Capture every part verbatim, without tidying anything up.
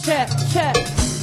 check, check.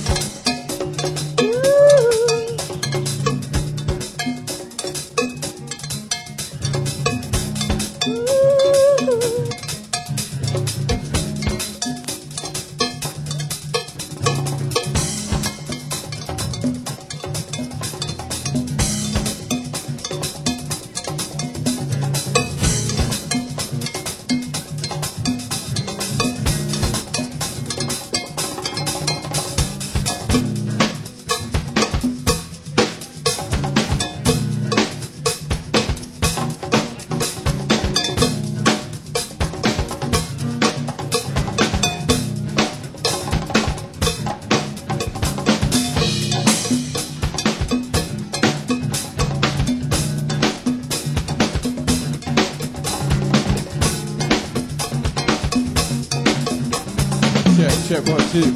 Check one, two.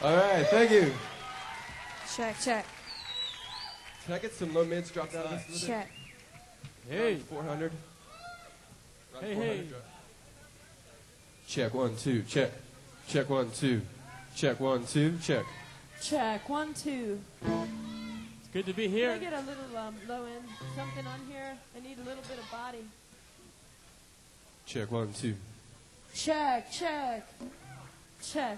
All right, thank you. Check, check, Can I get some low mids dropped out of this? a little bit? check. Hey. four hundred. Around Hey, four hundred hey. drop. Check one, two, check. Check one, two. Check one, two, check. Check, one, two. It's good to be Can here. I get a little um, low end something on here? I need a little bit of body. Check one, two. Check, check, check.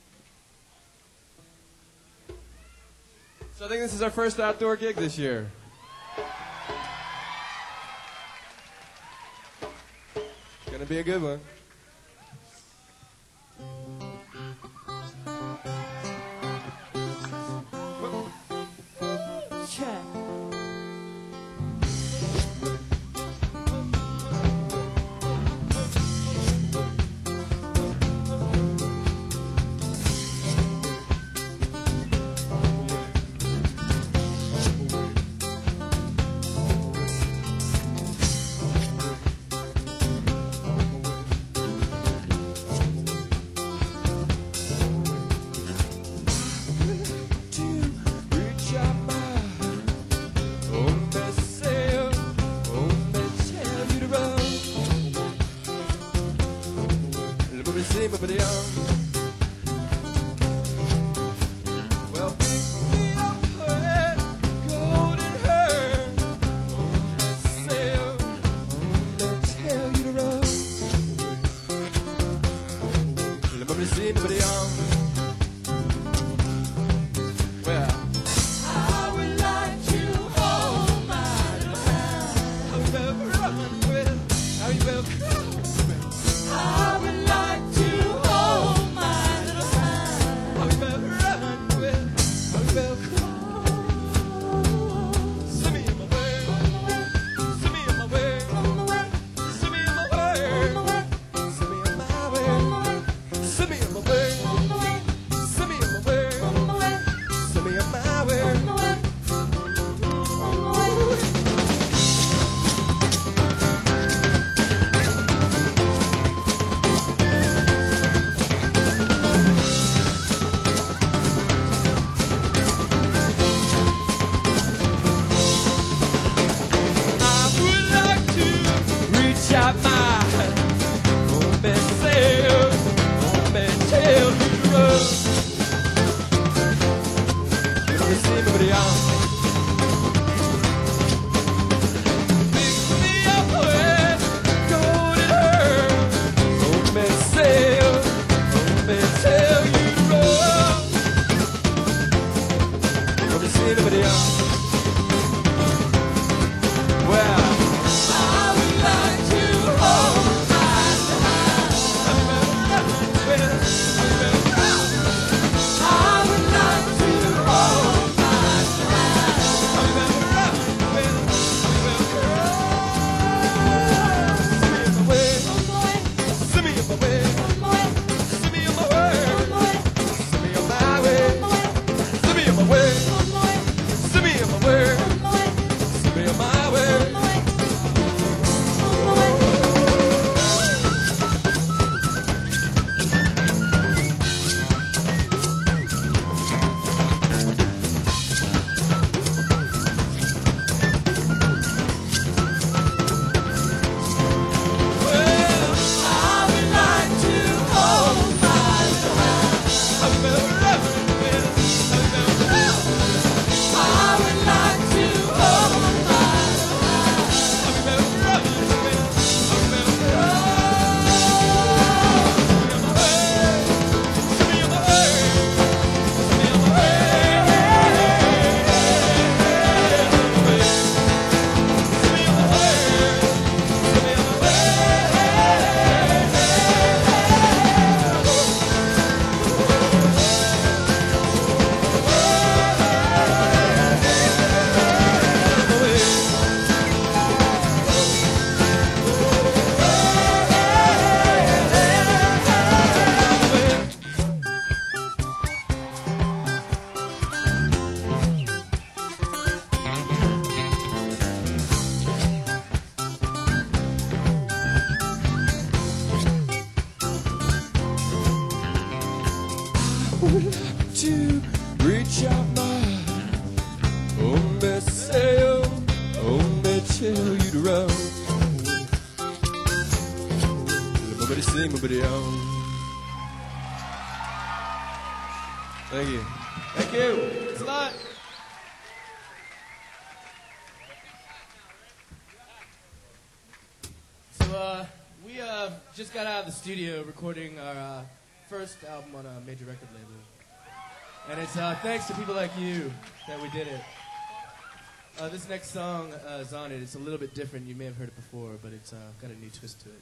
So I think this is our first outdoor gig this year. Gonna be a good one. Check. to reach out my oh me say oh oh me tell you to run. Nobody see nobody out. Thank you. Thank you. Thanks a lot. So, uh, we uh, just got out of the studio recording our uh, first album on a major record label. And it's uh, thanks to people like you that we did it. Uh, this next song uh, is on it. It's a little bit different. You may have heard it before, but it's uh, got a new twist to it.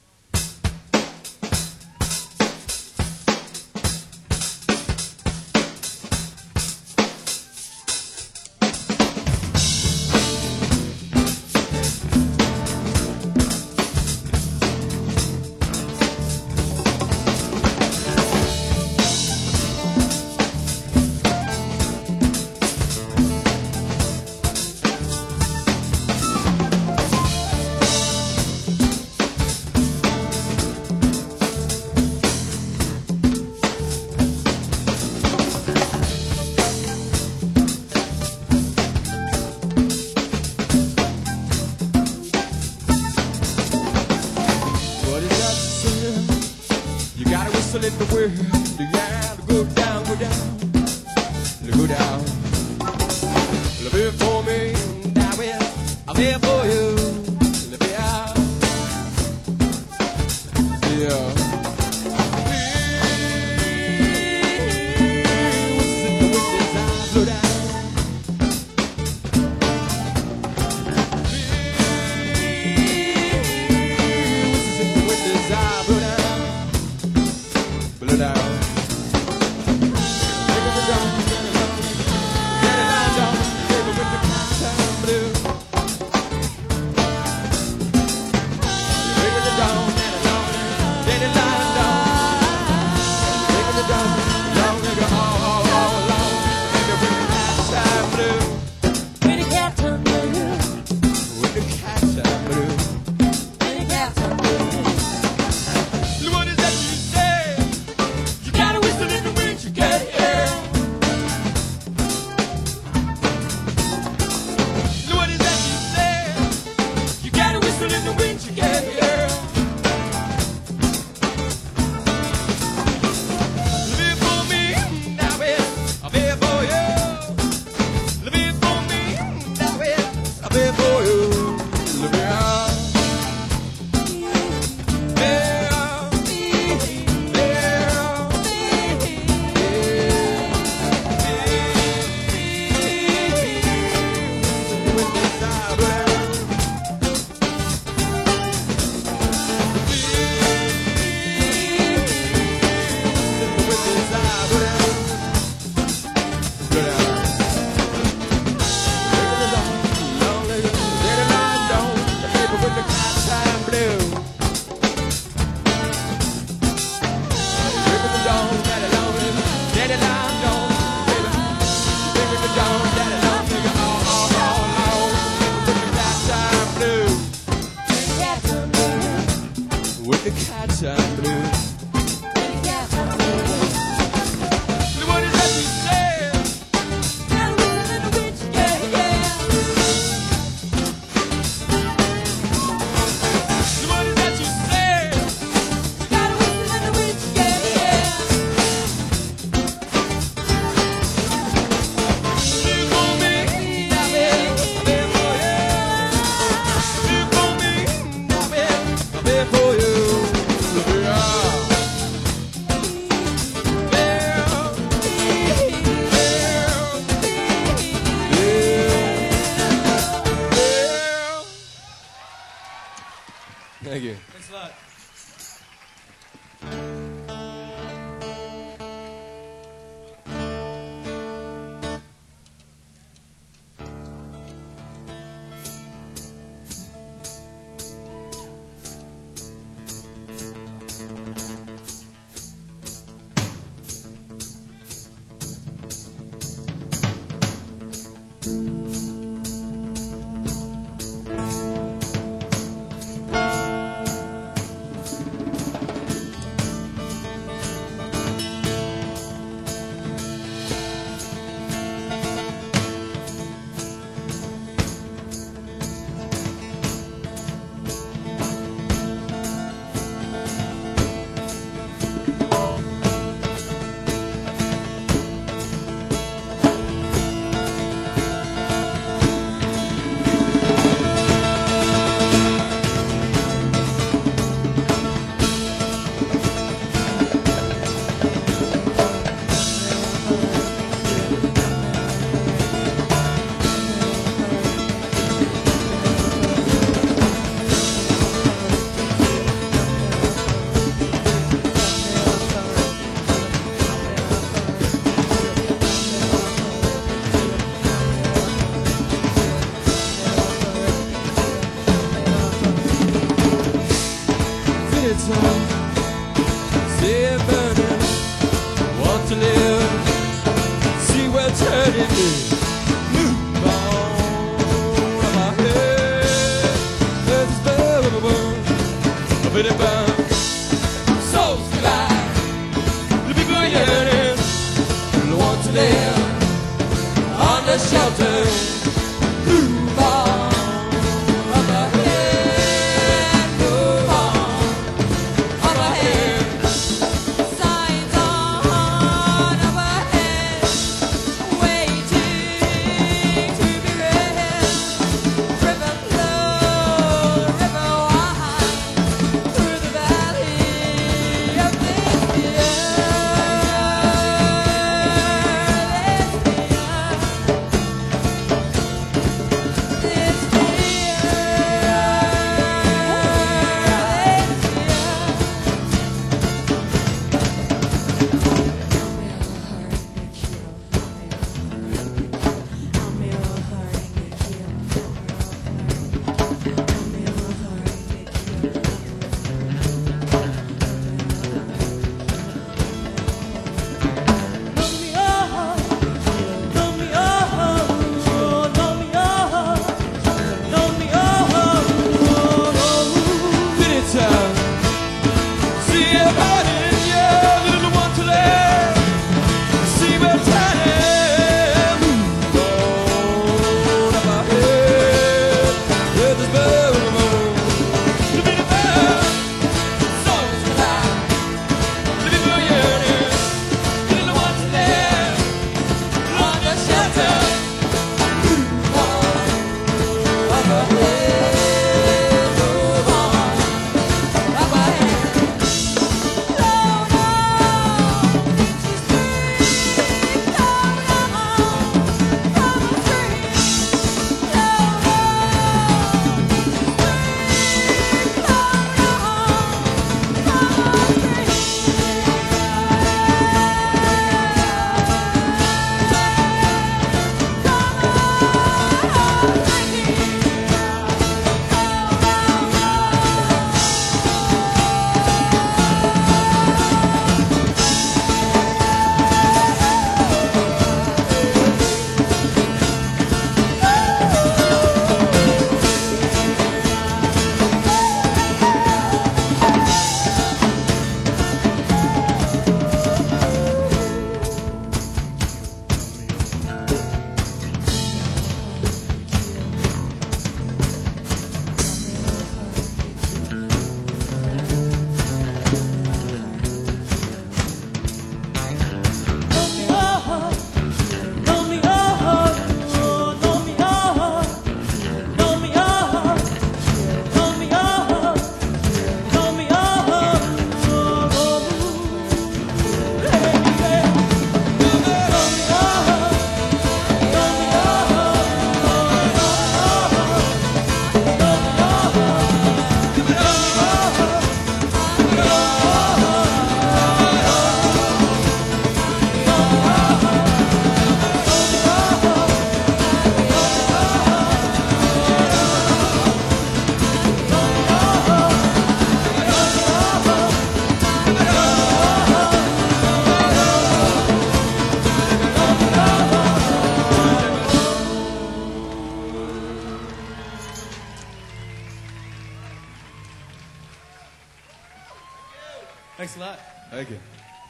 Thanks a lot. Thank you.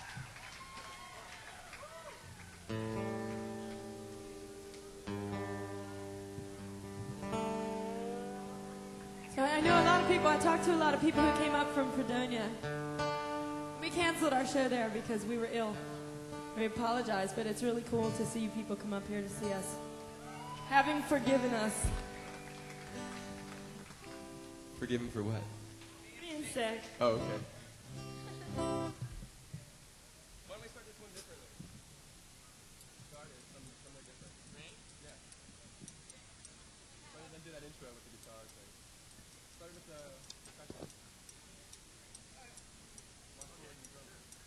So I know a lot of people, I talked to a lot of people who came up from Fredonia. We canceled our show there because we were ill. We apologize, but it's really cool to see you people come up here to see us. Having forgiven us. Forgiven for what? Being sick. Oh, okay. Why don't we start this one differently? Start it some, somewhere different. Me? Yeah. Rather than do that intro with the guitar thing. Start with the percussion. One chord and drum.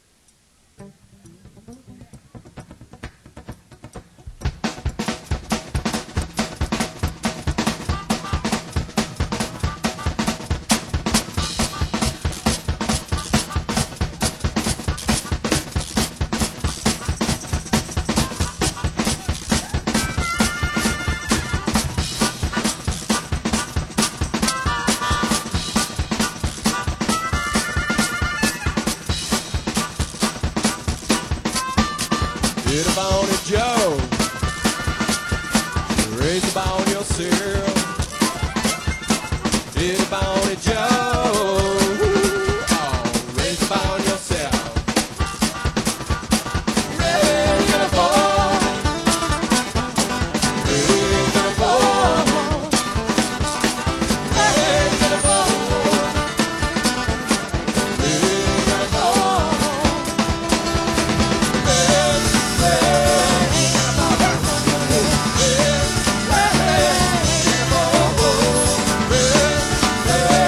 Get up on it, Joe. Raise up on yourself. Get up on it, Joe. Oh, raise up on yourself. Raise it up, boy. Raise it up, boy. Raise it up, boy. Raise it up, boy. Hey,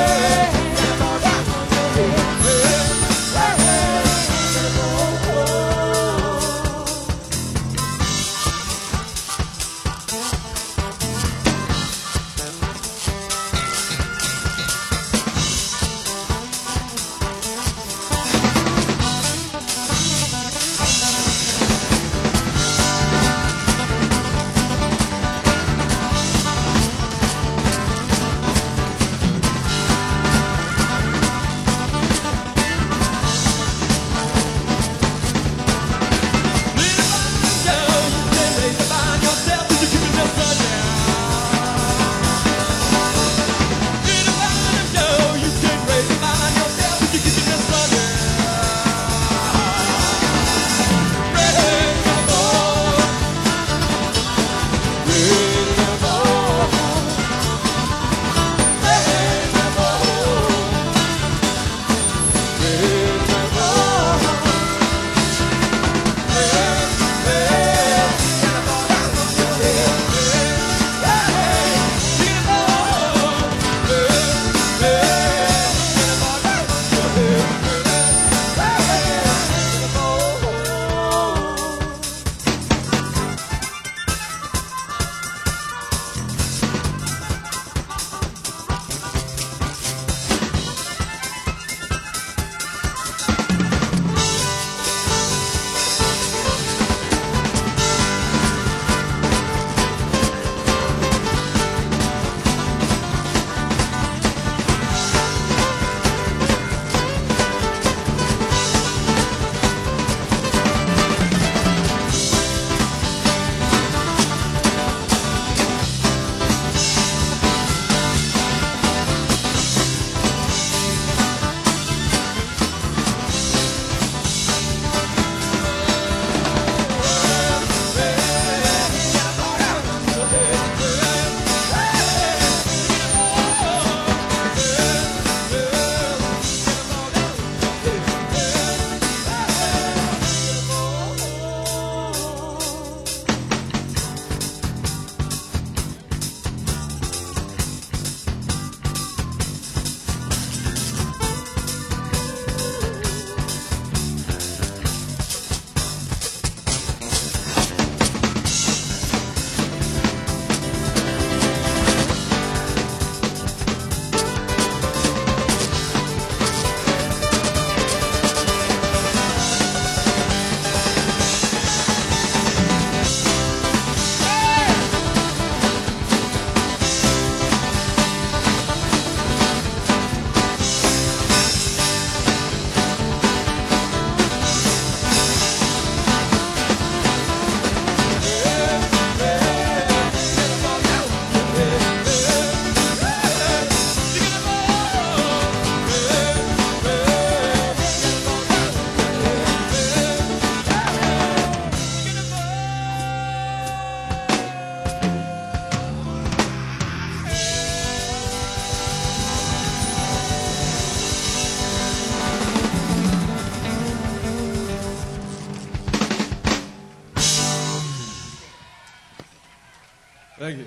Thank you.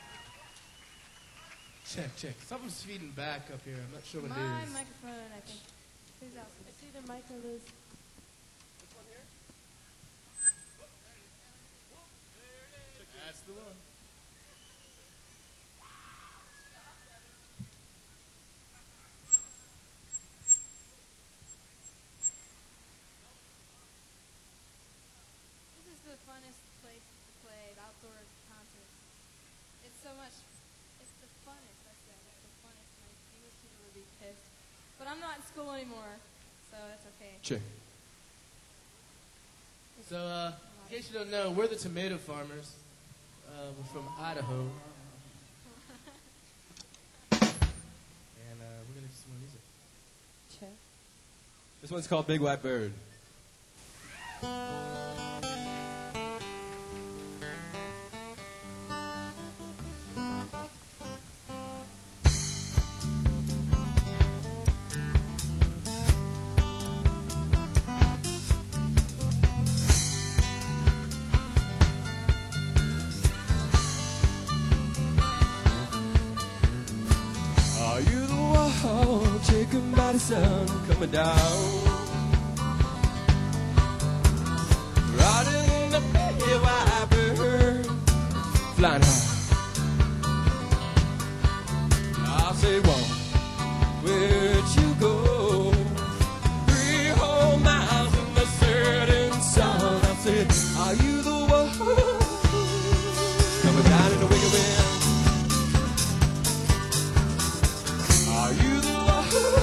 Check, check. Something's feeding back up here. I'm not sure what My it is. microphone, I think. Who's else? It's either Mike or Liz. That's the one. This is the funnest place to play outdoor concerts. It's so much. It's the funnest. I said it's the funnest. My English teacher would be pissed, but I'm not in school anymore, so that's okay. Check. So, uh, in case you don't know, we're the Tomato Farmers. Uh, we're from Idaho. And uh, we're going to do some more music. Check. This one's called Big White Bird. Are you the one taken by the sun coming down? Riding the big white bird, flying high. I say, walk, where'd you go? Three whole miles in the setting sun. I said, are you the one coming down in the wicked wind? Are you the one?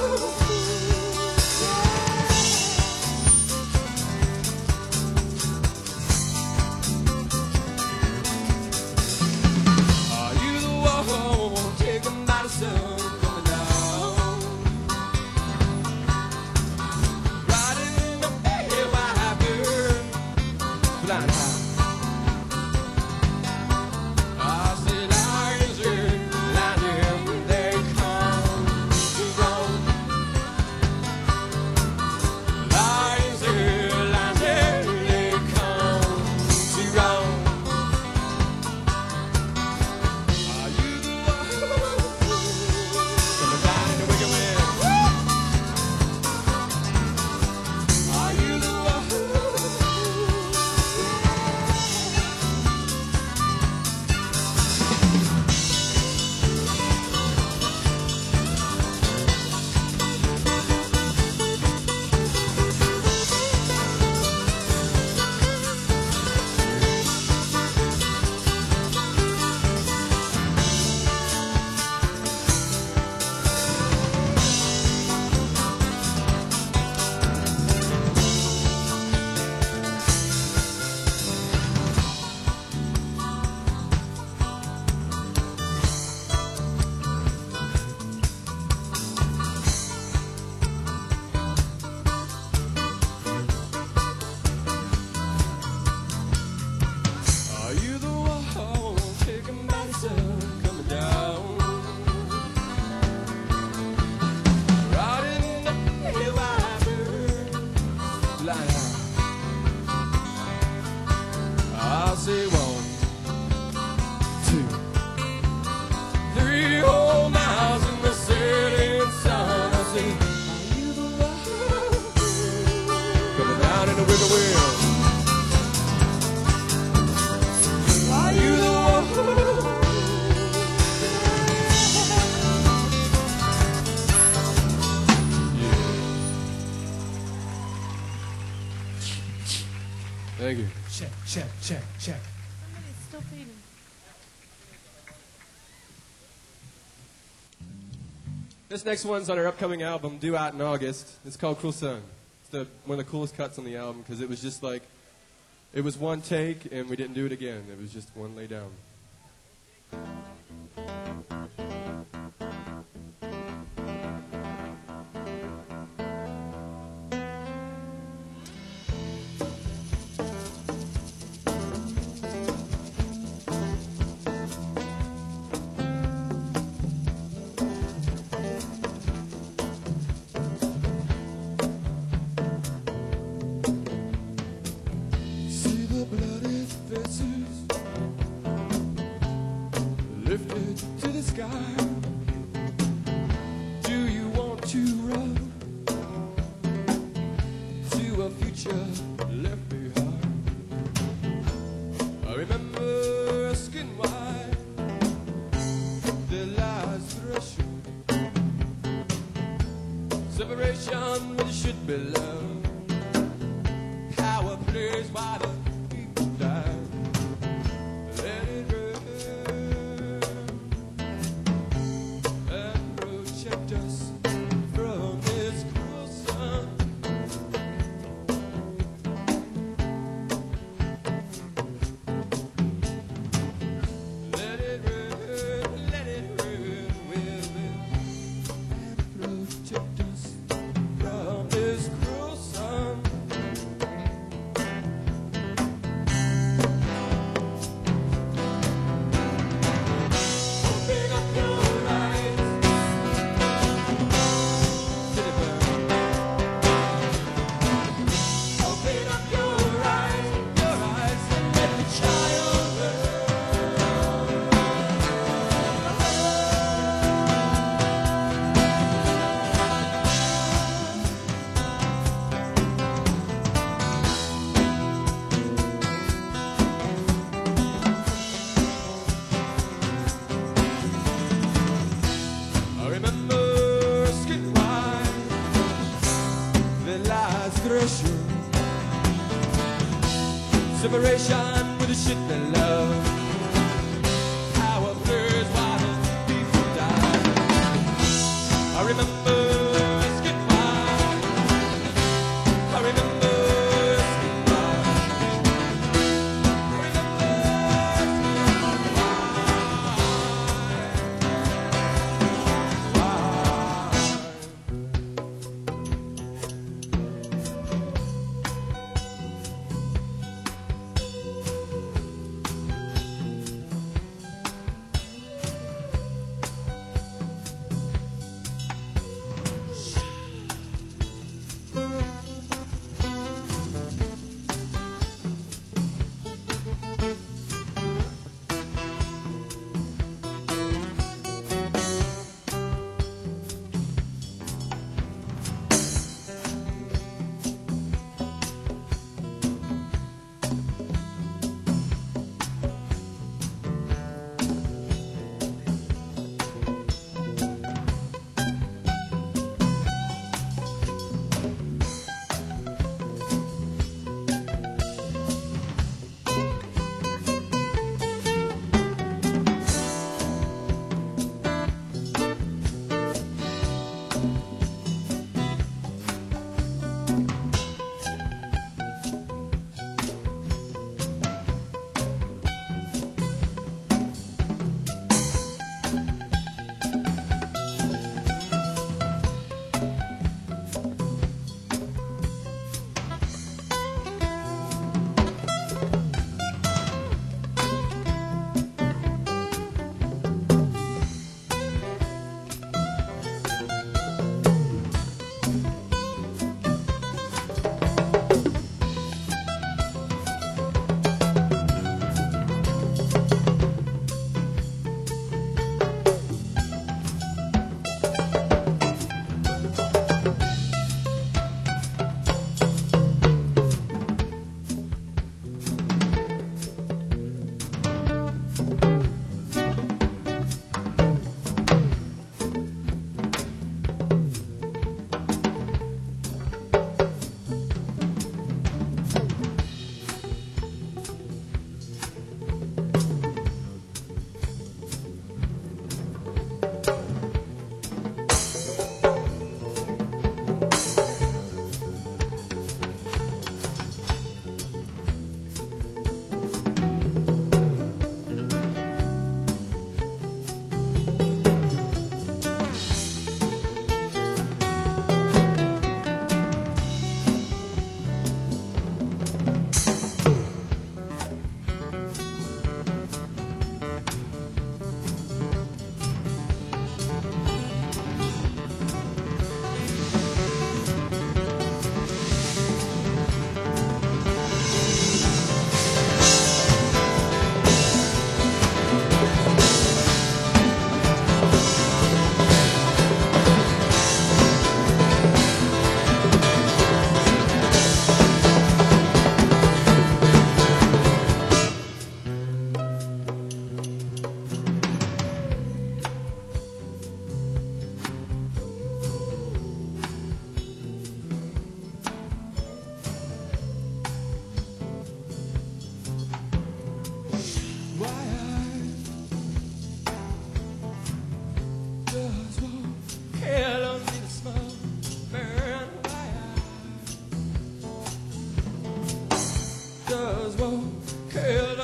Are you the one taken by the sun coming down? Riding the big white bird, flying high. I said, lions are landing, they come to roam. Lions are landing, they come to roam. Are you the one coming down in the wicked wind? Are you the one? Are you the one taken by the sun coming down? Riding the big white bird, flying high. I say one, two, three whole miles in the setting sun. I say, are you the one coming down in the wicked wind? Are you the one? Thank you. Check, check, check, check. Somebody's still feeding. This next one's on our upcoming album, due out in August. It's called Cruel Sun. It's the, one of the coolest cuts on the album because it was just like, it was one take and we didn't do it again. It was just one lay down. See the bloody faces be loved. How a place while the people die. Let it rain and protect us from this cruel sun. Let it rain, let it rain, will it and protect us from this cruel sun. Open up your eyes, let it burn. Open up your eyes, your eyes, and let the child learn. I remember skin wine, the last threshold, separation with a shit they love. How a blurs while the people die. I remember skin wine. I remember skin wine. I remember skin wine.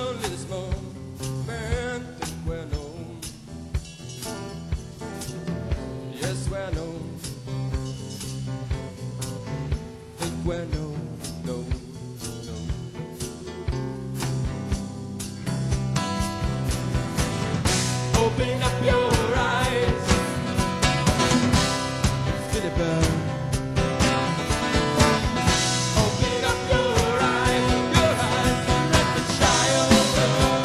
lonely this moment, think we're known. Yes, we're known. Think we're known, known, known. Open up your eyes, feel it burn. Open up your eyes, your eyes, and let the child burn.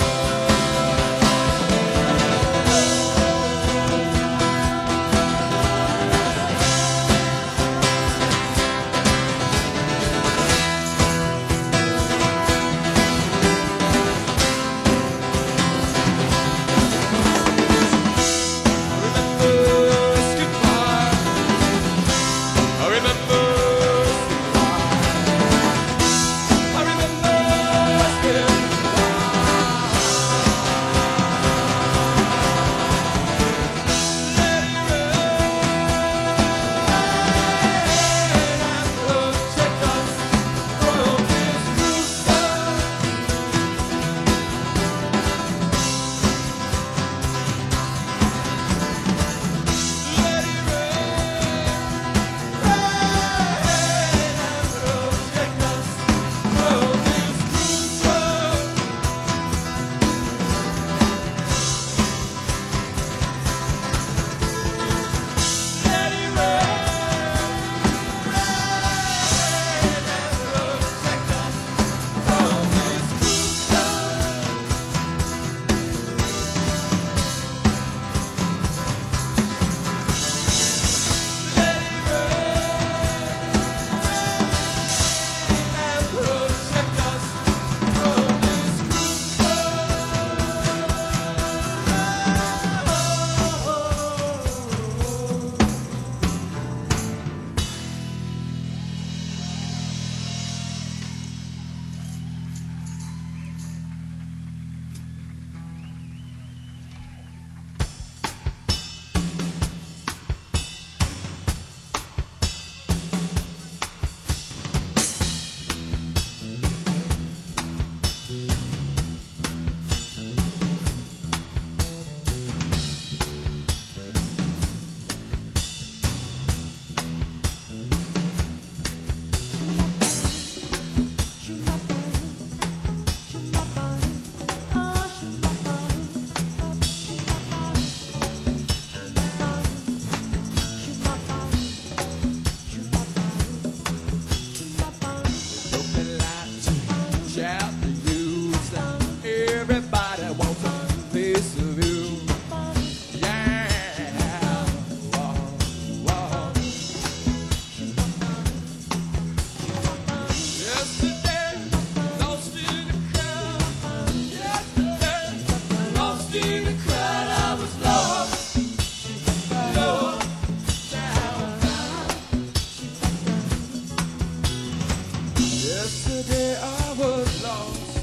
Yesterday I was lost,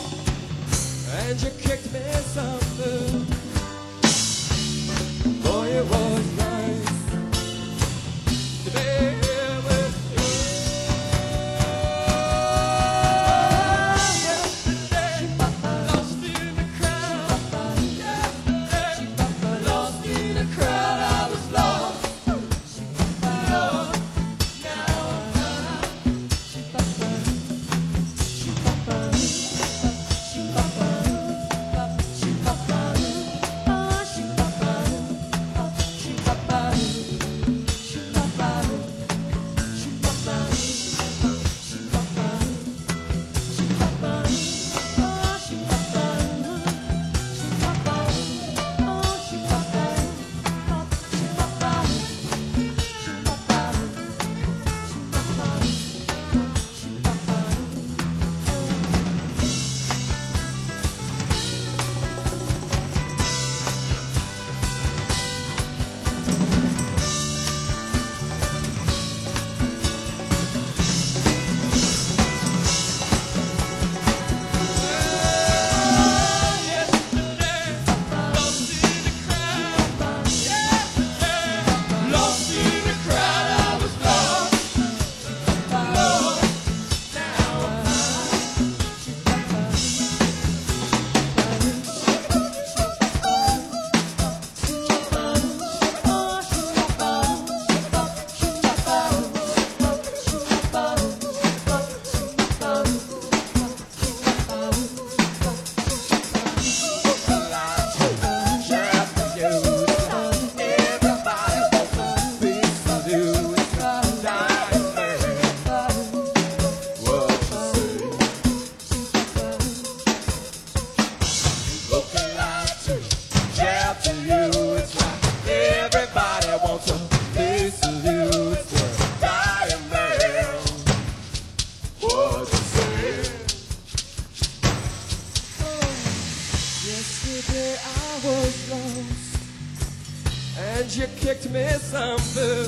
and you kicked me something. Boy, it was nice to be here with you. Yesterday, lost in the crowd. Yesterday, lost in the crowd. I was lost. Lost. Now I'm found. Yesterday I was lost, and you kicked me some food.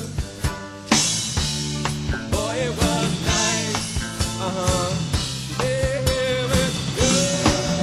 Boy, it was nice. Uh-huh. Yeah, it was good.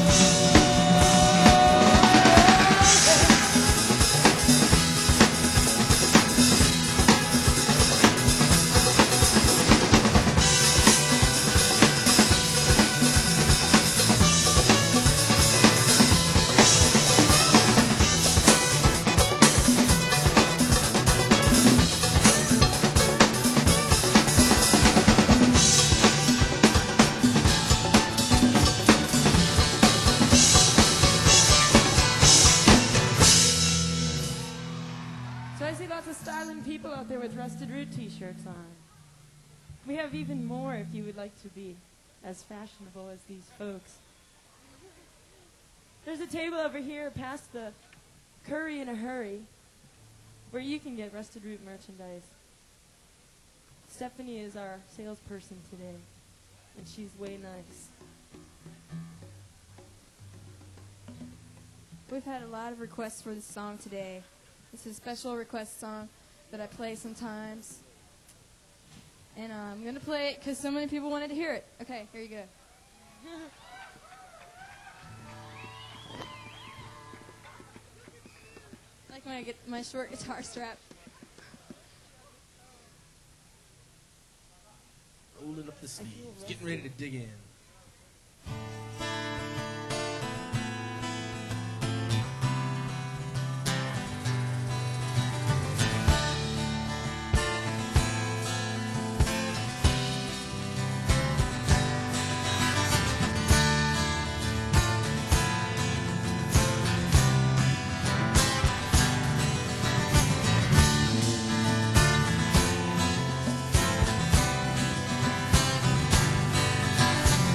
So I see lots of styling people out there with Rusted Root t-shirts on. We have even more if you would like to be as fashionable as these folks. There's a table over here past the Curry in a Hurry where you can get Rusted Root merchandise. Stephanie is our salesperson today, and she's way nice. We've had a lot of requests for this song today. This is a special request song that I play sometimes. And uh, I'm going to play it because so many people wanted to hear it. Okay, here you go. Like my, gu- my short guitar strap. Rolling up the sleeves, getting ready to dig in. Thank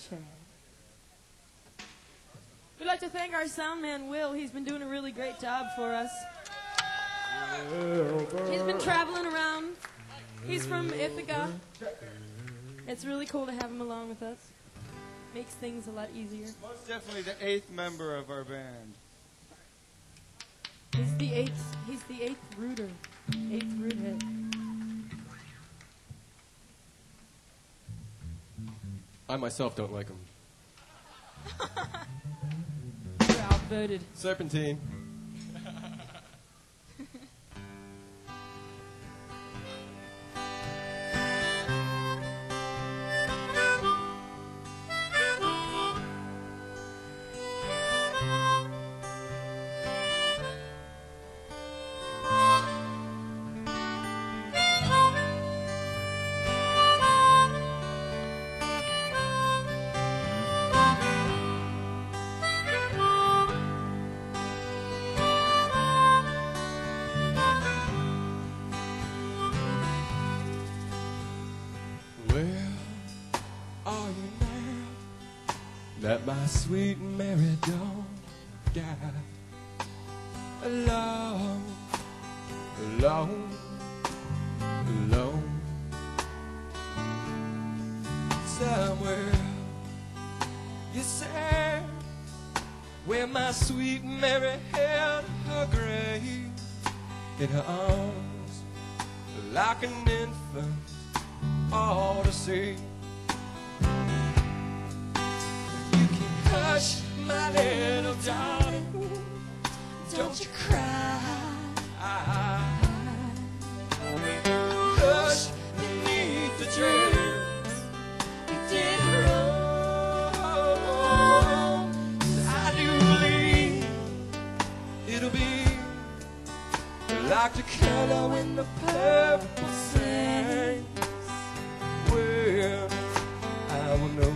Chad. We'd like to thank our sound man, Will. He's been doing a really great job for us. He's been traveling around. He's from Ithaca. It's really cool to have him along with us. Makes things a lot easier. Most definitely the eighth member of our band. He's the eighth. He's the eighth rooter. Eighth root head. I myself don't like him. You're outvoted. Serpentine. That my sweet Mary don't die alone, alone, alone. Somewhere, you say, where my sweet Mary held her grave in her arms, like an infant, all to see. Hush, my little darling, don't you cry. Hush, beneath the trees, you did wrong. I do believe it'll be like the color in the purple sands. Well, I will know.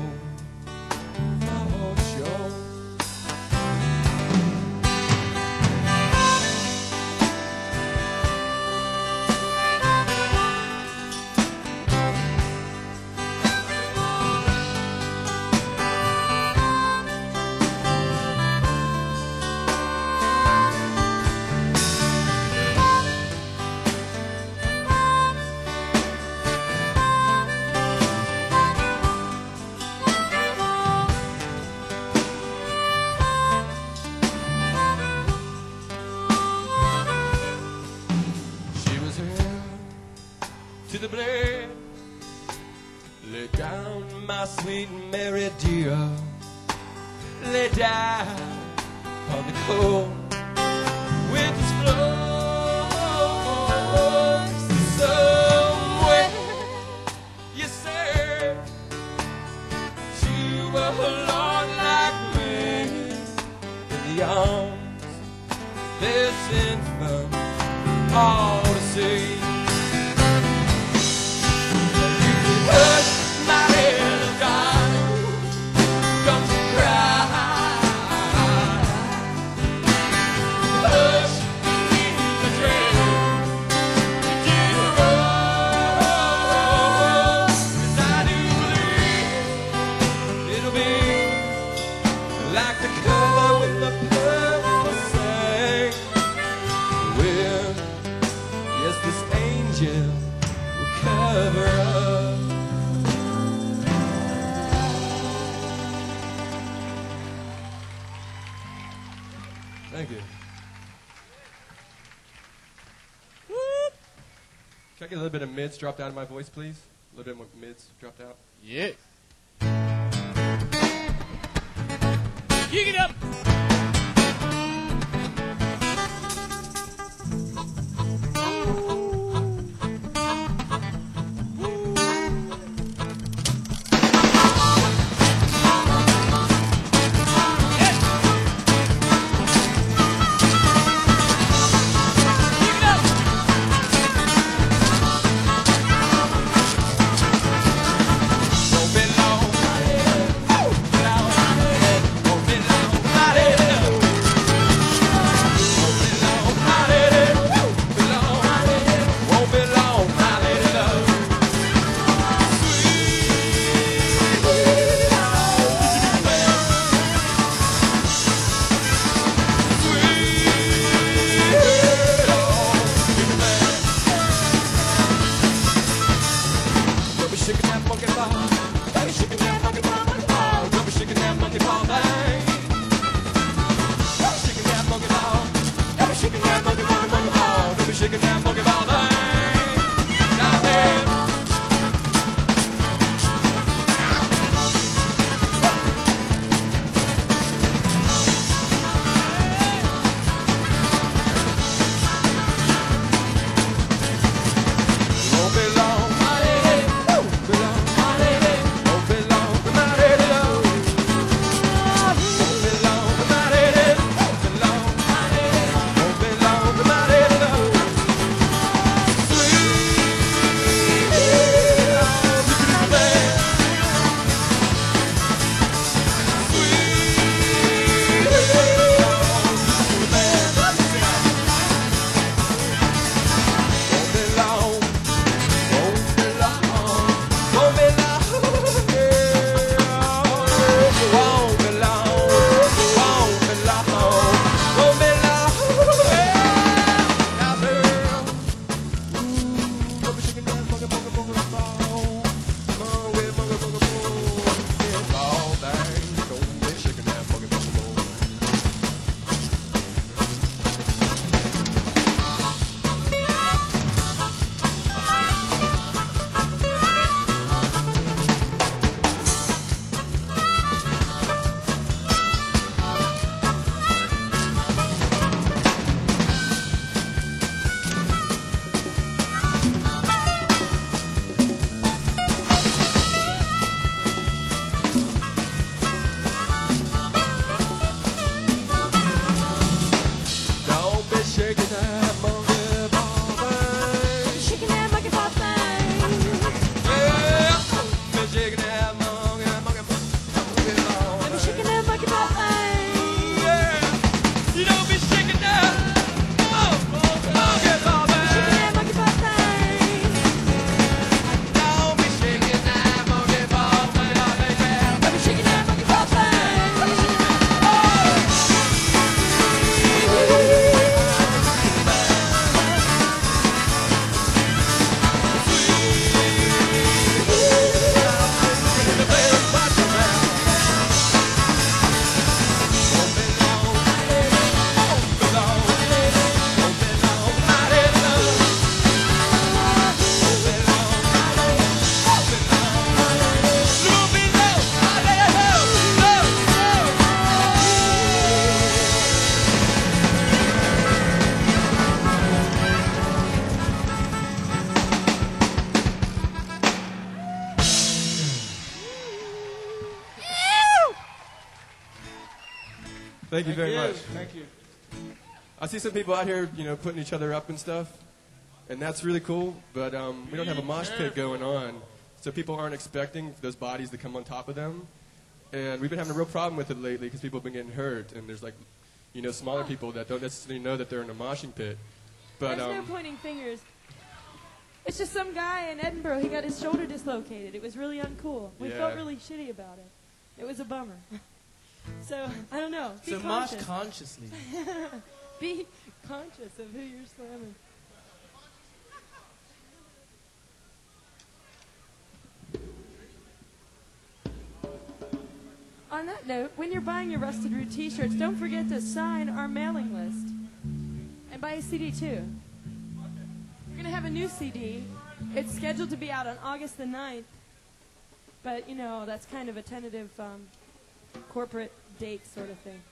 To the blade, lay down, my sweet Mary dear, lay down on the cold winter's floor. Somewhere, you say, she will Lord like me in the arms of this infant, all to see. Hush, my little darling, don't you cry. Hush, beneath the trees, you did wrong. 'Cause I do believe it'll be like the color with the purple sang. Well, yes, this angel will cover up. Thank you. Whoop. Can I get a little bit of mids dropped out of my voice, please? A little bit more mids dropped out. Yeah. Kick it up. Don't be long, shaking that funky ball thing. Now then. Won't be long, won't be long, won't be long, won't be long. Thank you Thank very you. much. Thank you. I see some people out here, you know, putting each other up and stuff, and that's really cool. But um, we don't have a mosh pit going on, so people aren't expecting those bodies to come on top of them. And we've been having a real problem with it lately because people have been getting hurt, and there's like, you know, smaller people that don't necessarily know that they're in a moshing pit. But There's no um, pointing fingers. It's just some guy in Edinburgh. He got his shoulder dislocated. It was really uncool. We Yeah. felt really shitty about it. It was a bummer. So, I don't know. Be So mosh conscious. consciously. Be conscious of who you're slamming. On that note, when you're buying your Rusted Root t-shirts, don't forget to sign our mailing list. And buy a C D too. We're going to have a new C D. It's scheduled to be out on August the ninth. But, you know, that's kind of a tentative um, corporate date sort of thing.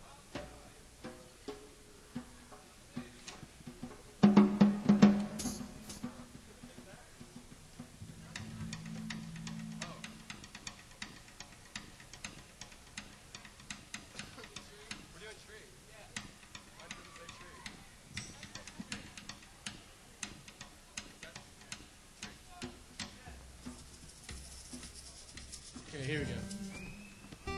Okay, here we go.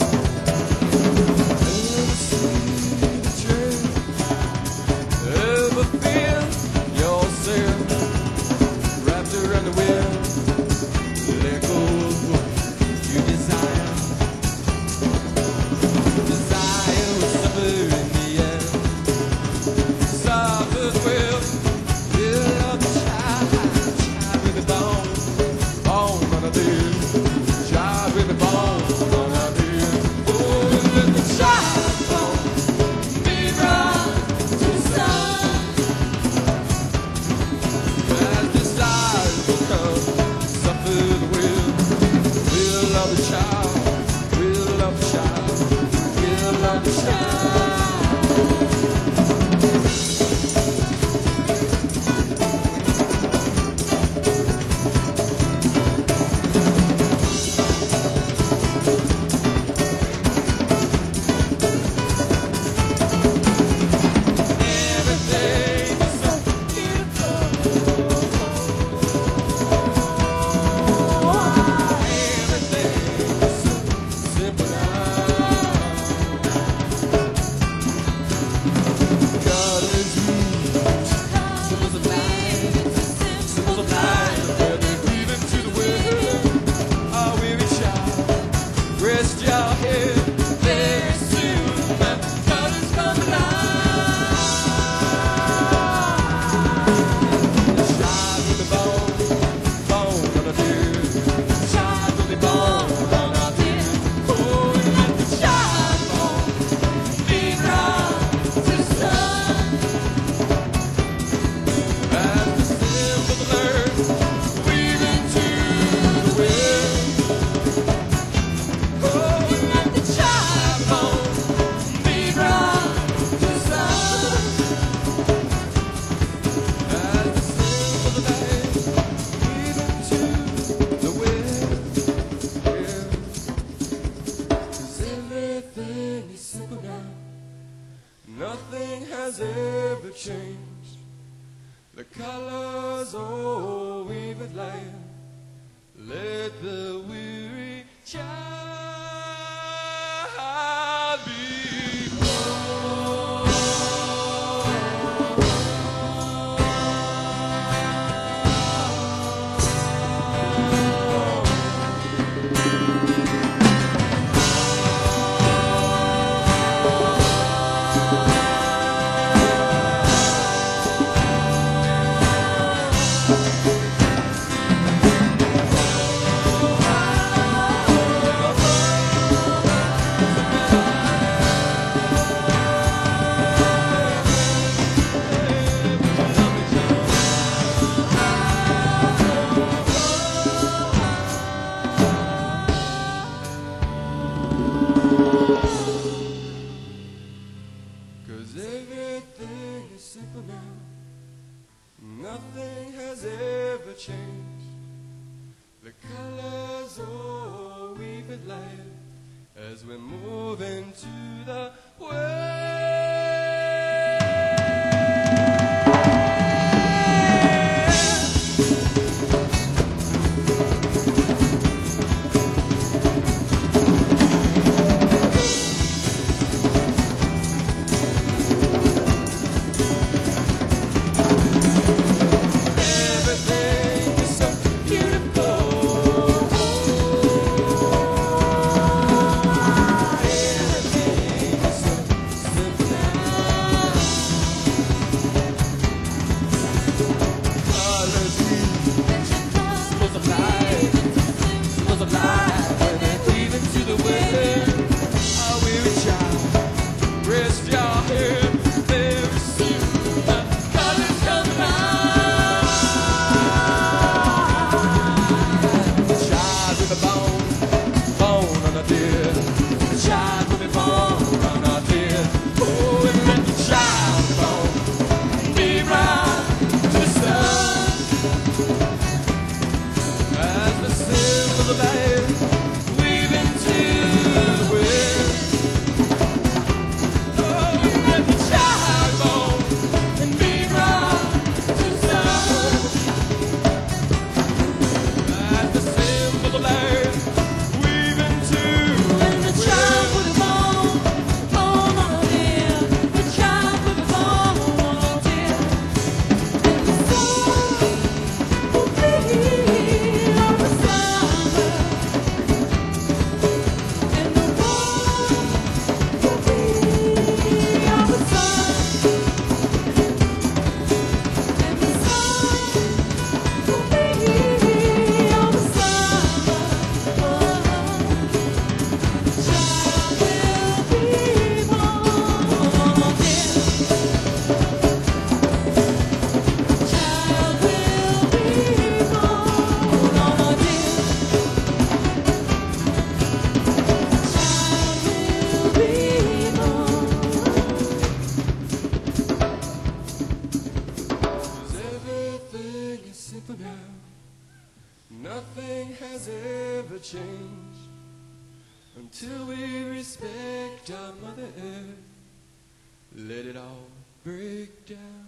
Ever Rest your head very soon. The colors come alive. The child will be born, born on a deer. The child will be born on a deer. Oh, and let the child born be brought to sun. As the symbols of earth weave into the wind. Oh, and let the child born be brought to sun. As the symbols of earth weave into the wind. Yeah. 'Cause everything is simple now. Nothing has ever changed. The colors all weave at light. Let the weary child be born. Cause everything is simple now. Nothing has ever changed. The colors all weave at light as we move into the everything is so beautiful. Everything is so simple now. Colors weave, symbols of light, symbols of light. When they weave into the wind, our weary child, rest your head very soon. The colors come alive. The child will be born, born on a deer. The child will be born on a deer. Oh, and let the child be born, be brought to the sun. As the symbols of light weave into the wind. Oh, and let the child born and be brought to the sun. As the symbols of light weave into When the the child wind. will be born, born on a deer. The child will be born on a deer. And the sun will be on the summer. And the world will be on the sun. And the sun will be on the summer. Child will be born on a deer. Child will be born on a deer. Child will be born. 'Cause everything is simple now. Nothing has ever changed until we respect our Mother Earth. Let it all break down.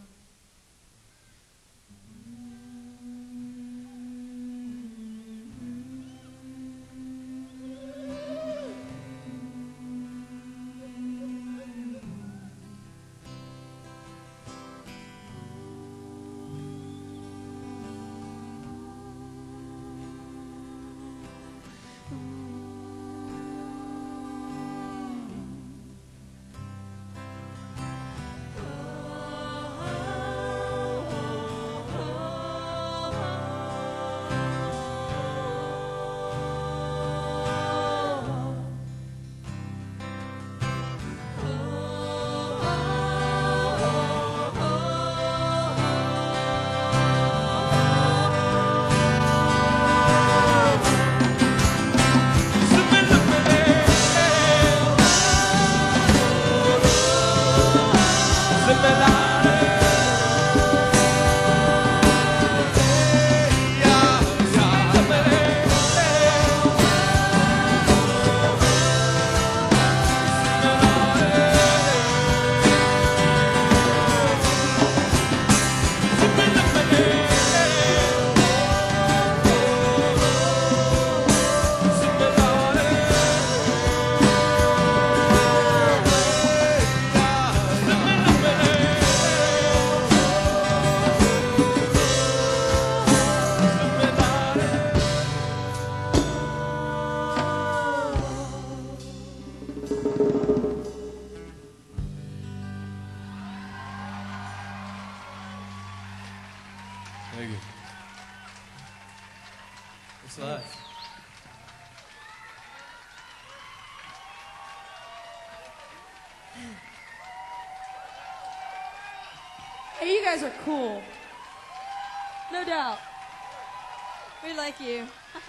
Hey, you guys are cool. No doubt. We like you.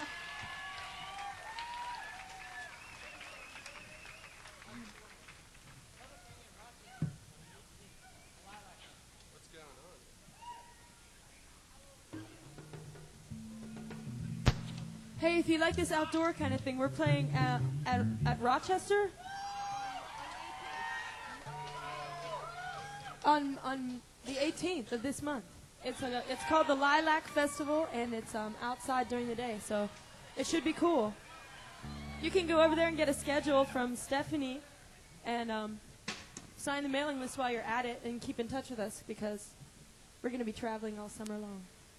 Hey, if you like this outdoor kind of thing, we're playing at, at, at Rochester on on the eighteenth of this month. It's a, it's called the Lilac Festival, and it's um, outside during the day, so it should be cool. You can go over there and get a schedule from Stephanie, and um, sign the mailing list while you're at it, and keep in touch with us because we're going to be traveling all summer long.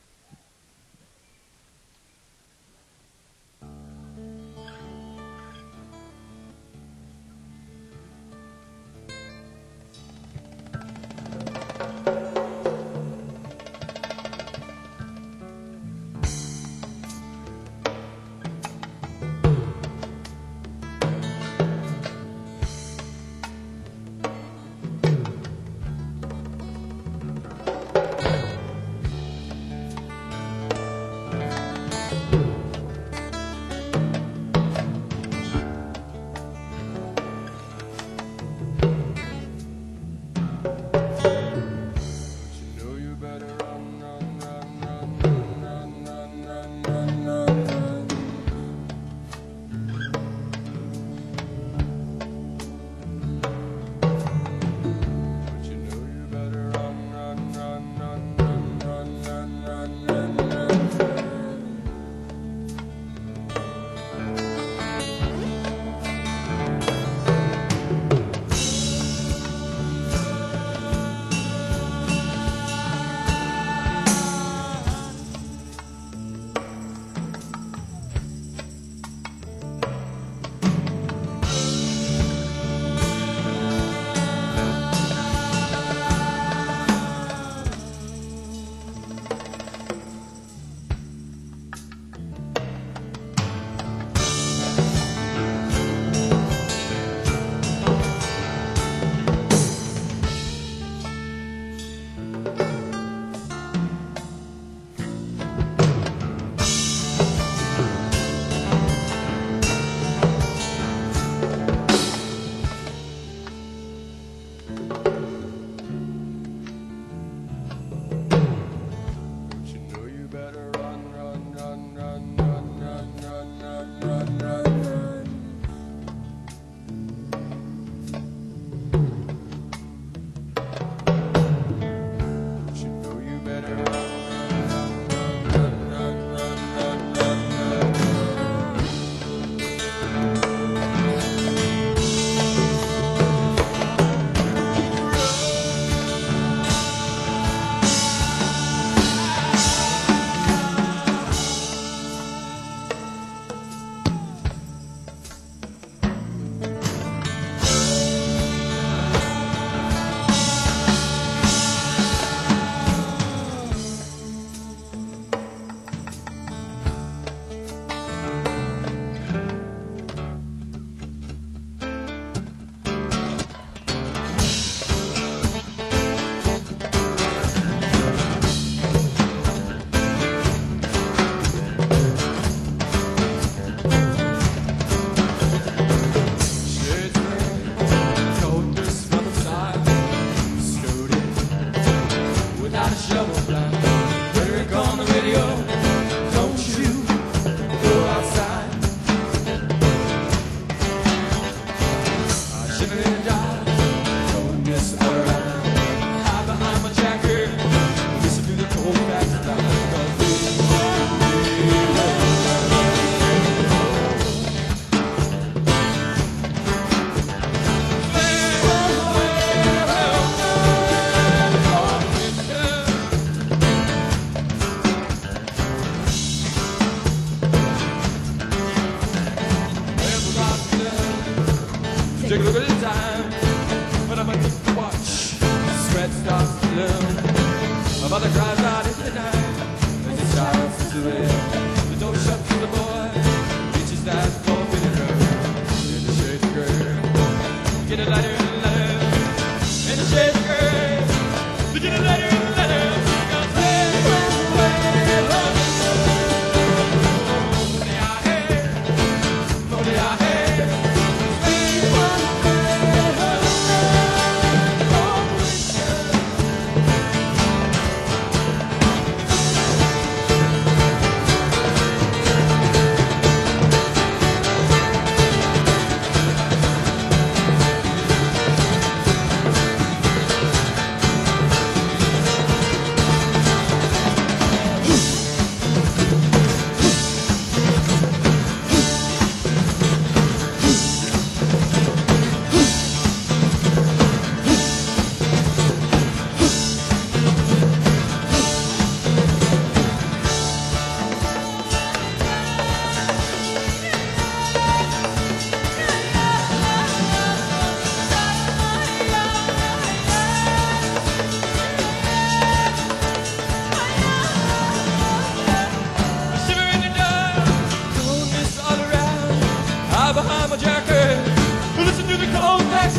Take a look at the time when I'm under the watch. Sweat starts to bloom. My mother cries out in the night as the child sits away. The door shuts to the boy. Reaches that forbidden road. In the shades of gray. Get a lighter and a lighter. In the shades of gray. Begin a lighter.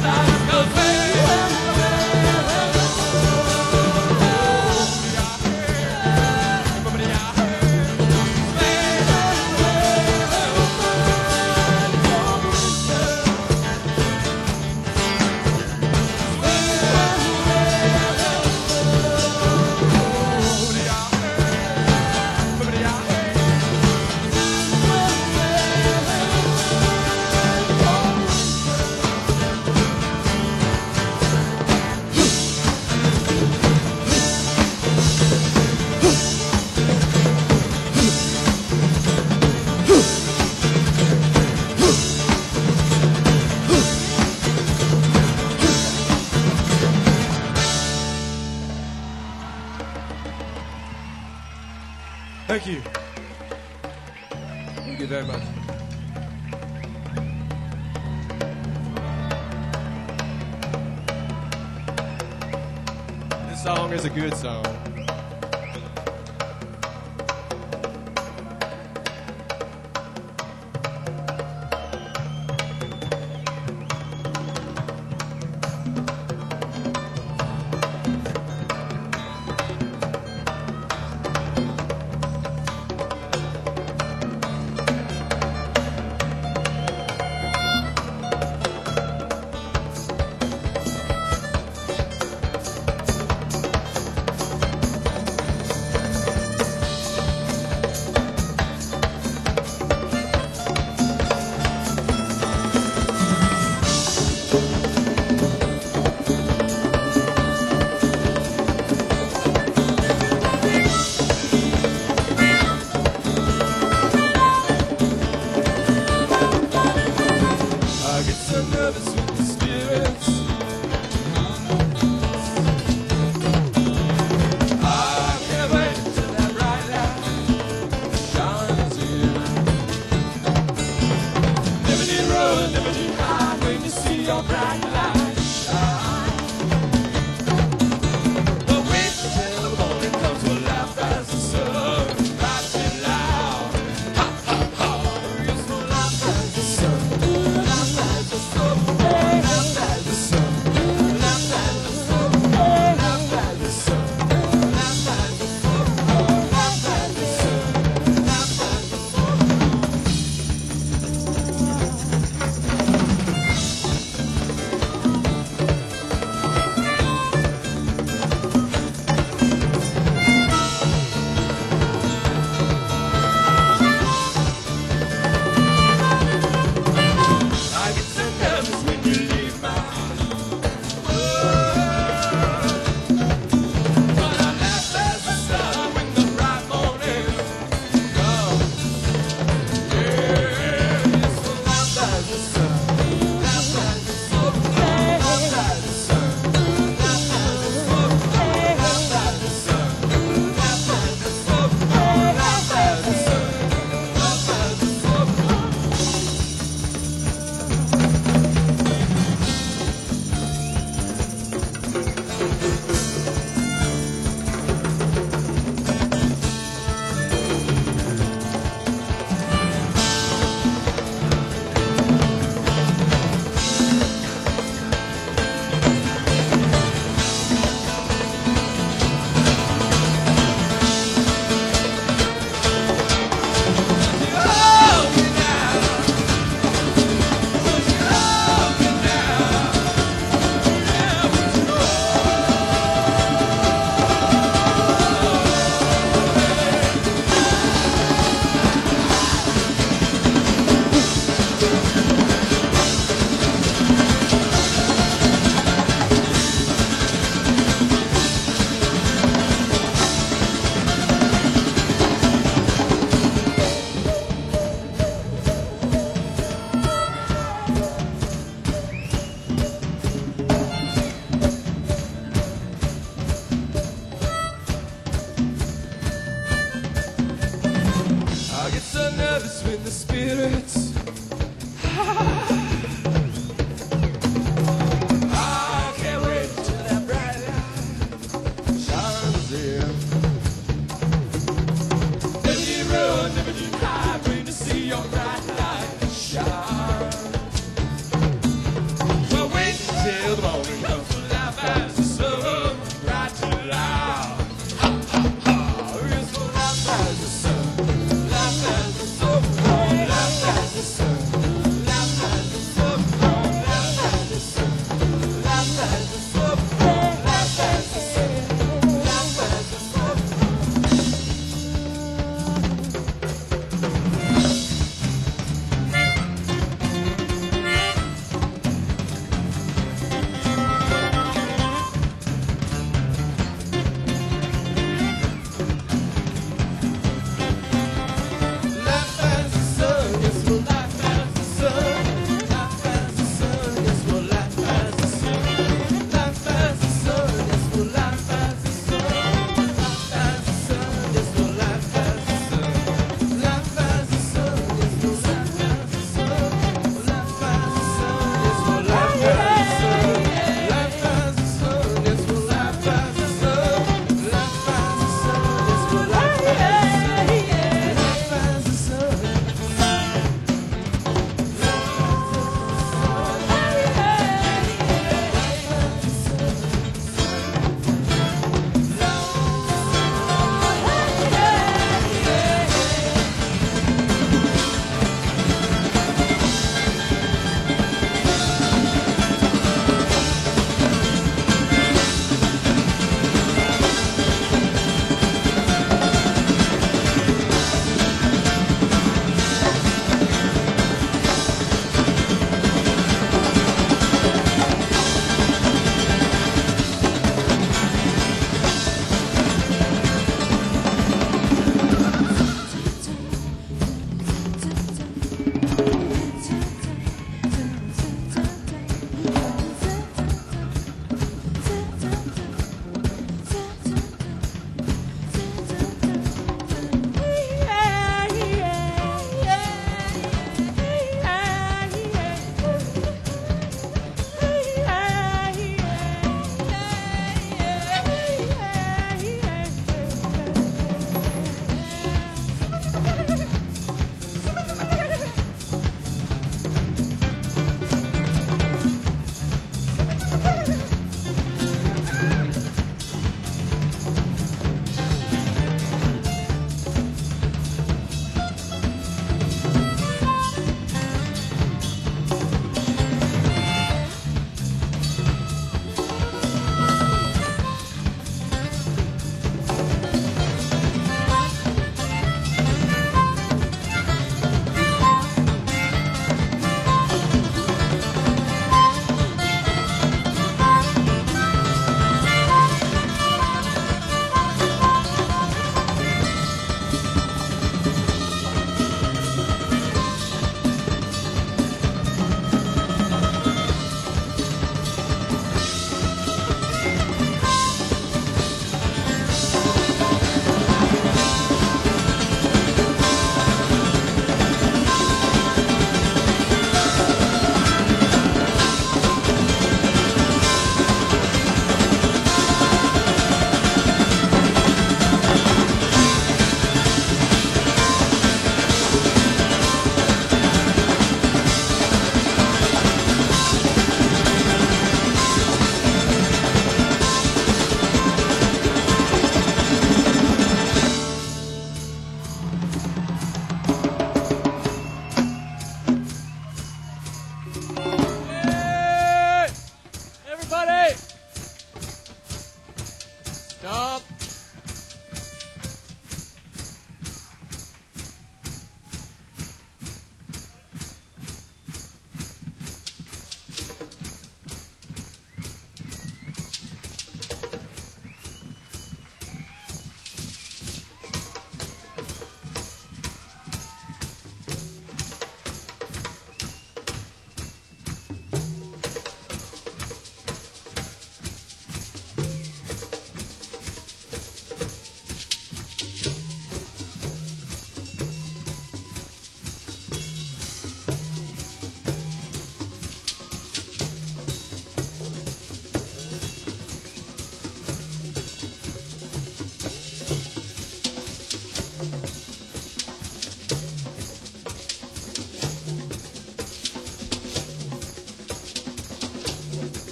Thank you. Thank you very much. This song is a good song. Yeah.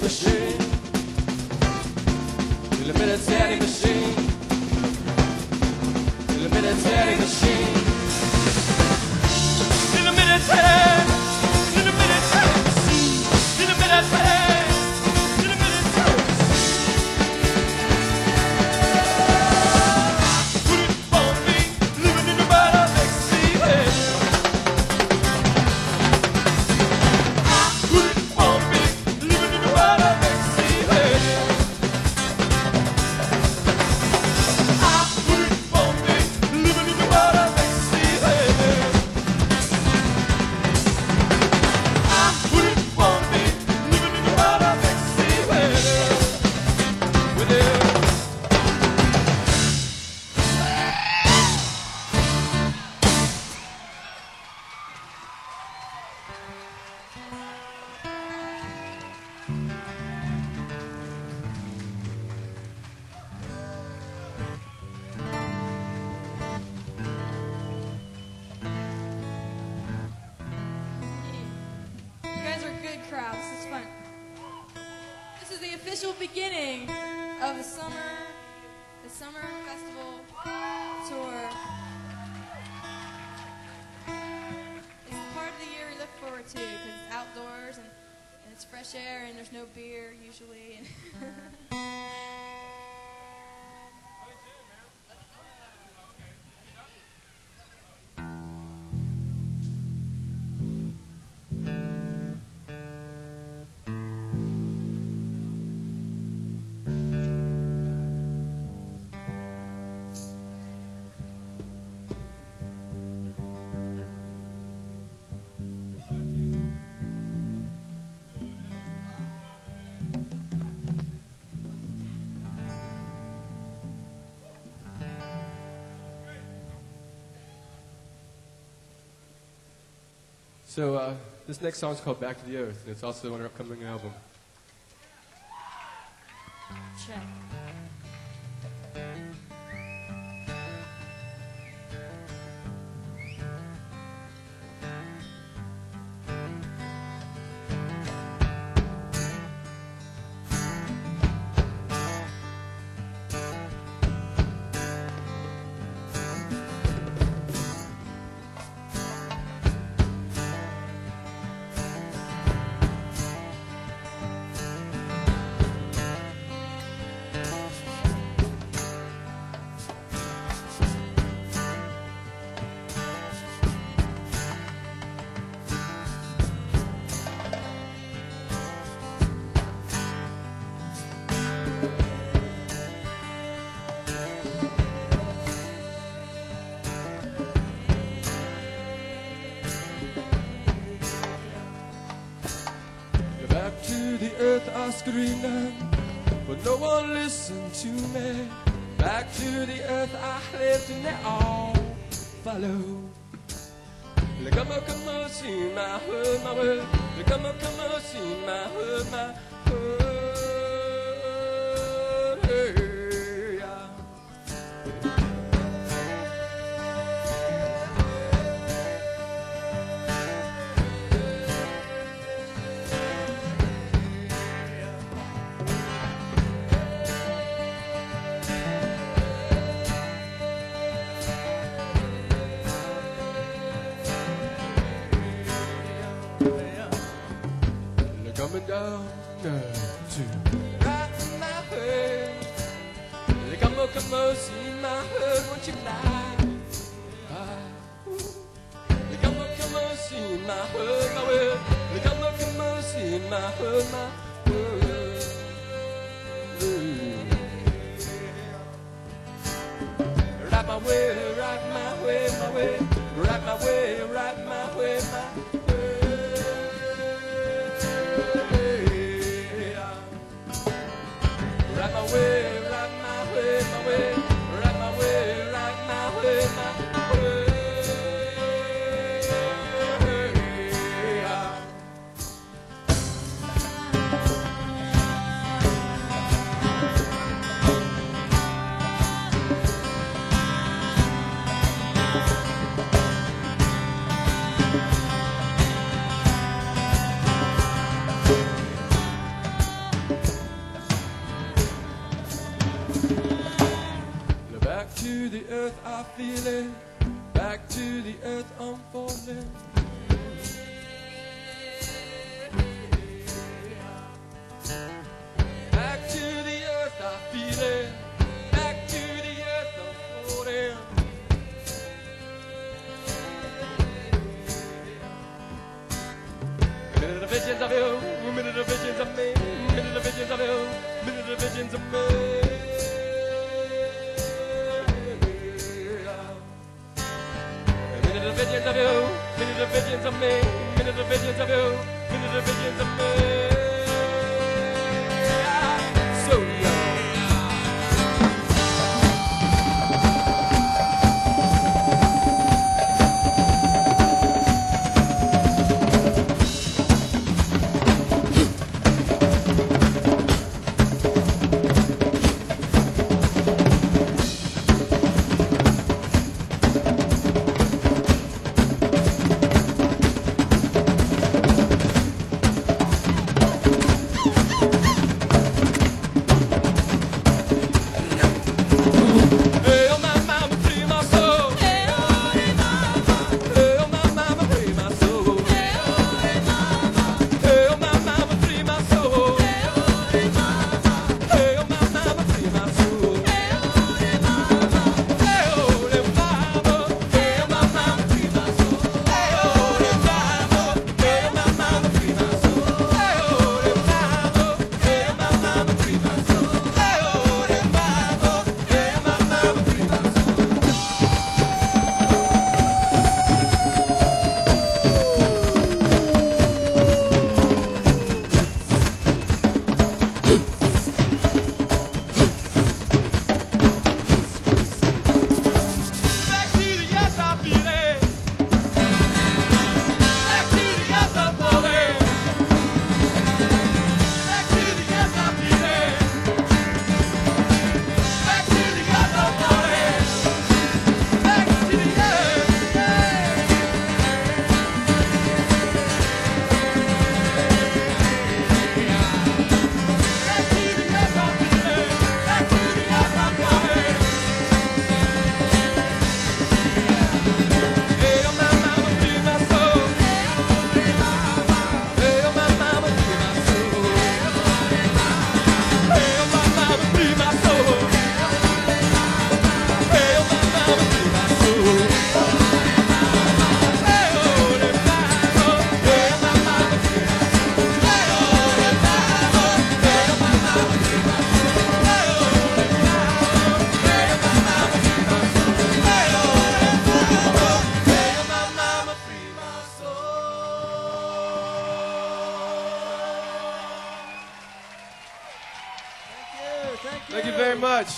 machine. In the military machine. In the military machine. In the military. In the military machine. In the military. In the military machine. Put it on me, living in the bottom of the sea. Put it on me, living in the bottom of the sea. Put it on me, living in the bottom of the sea. Put it on me, living in the bottom of the sea. With it. You guys are a good crowd. This is fun. This is the official beginning of the summer, the summer festival tour. It's the part of the year we look forward to because it's outdoors and, and it's fresh air and there's no beer usually. So uh, this next song is called Back to the Earth, and it's also on our upcoming album. Check. Back to the earth I screamed, but no one listened to me. Back to the earth I lived and they all followed. Like come on, come on, see my word, my word. Like come on, come on, see my word, my word. Hey, yeah. Coming down now to right in my head. They come on, come on, see my head, won't you lie? They come on, come on, see my head, my head. They come on, come on, see my head, my head. Right my way, right my way, my way. Right my way, right my way, my way. Right my way, right my way, my way. Right my way, right my way, my way. earth, I feel it. Back to the earth, I'm falling. Back to the earth, I feel it. Back to the earth, I'm floating. Minute of visions of you, minute of visions of me, minute of visions of you, minute of visions of me. Minute of visions of you, minute of visions of me, minute of visions of you, minute of visions of me. So young. Thank you very much.